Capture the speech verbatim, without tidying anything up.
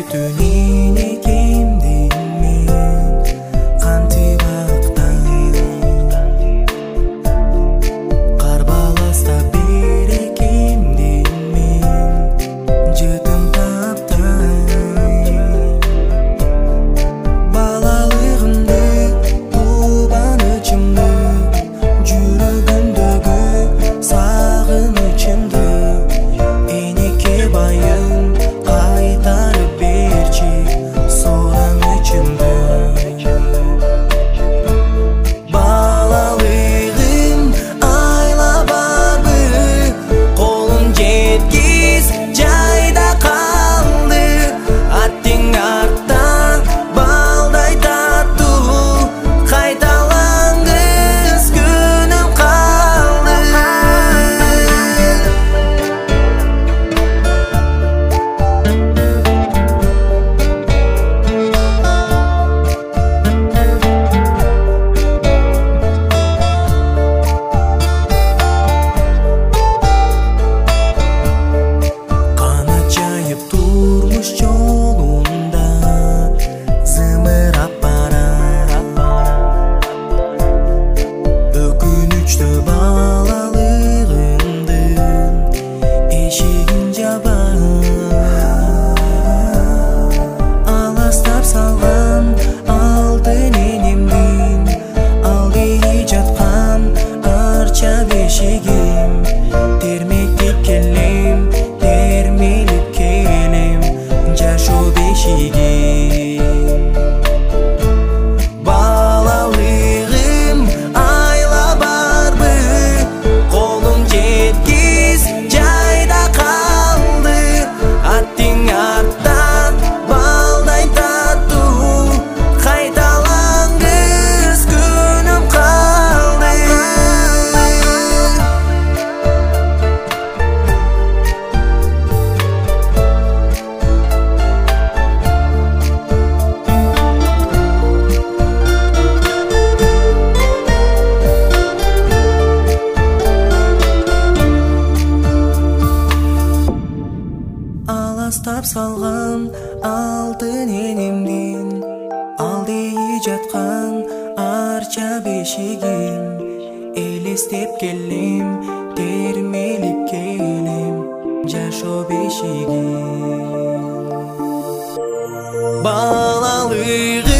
Түнене кемден мен қантип ақтан Қарбаласта бере кемден мен жетім таптан Балалығымды туғанычымды жүрегімдегі сағынышымды енеке байын қайтарып берші сораңычымды балалығым айла барбы қолым жеткіз жайда қалды аттың артта балдай тату қайталаңғыз күнім қалды Қанат жайып тұрмыш жолында зымырап барар өкінішті балалығымдың эшигин жабар аластап салған алтын енемдин алдыйы жатқан арча бешигим термектеп келем термелип келем жашоо бешигим балалығым айла барбы қолым жеткіз жайда қалды аттың артта балдай тату қайталаңғыз күнім қалды аластап салған алтын енемдин алдыйы жатқан арча бешигим элестеп келем термелип келем жашоо бешигим балалығым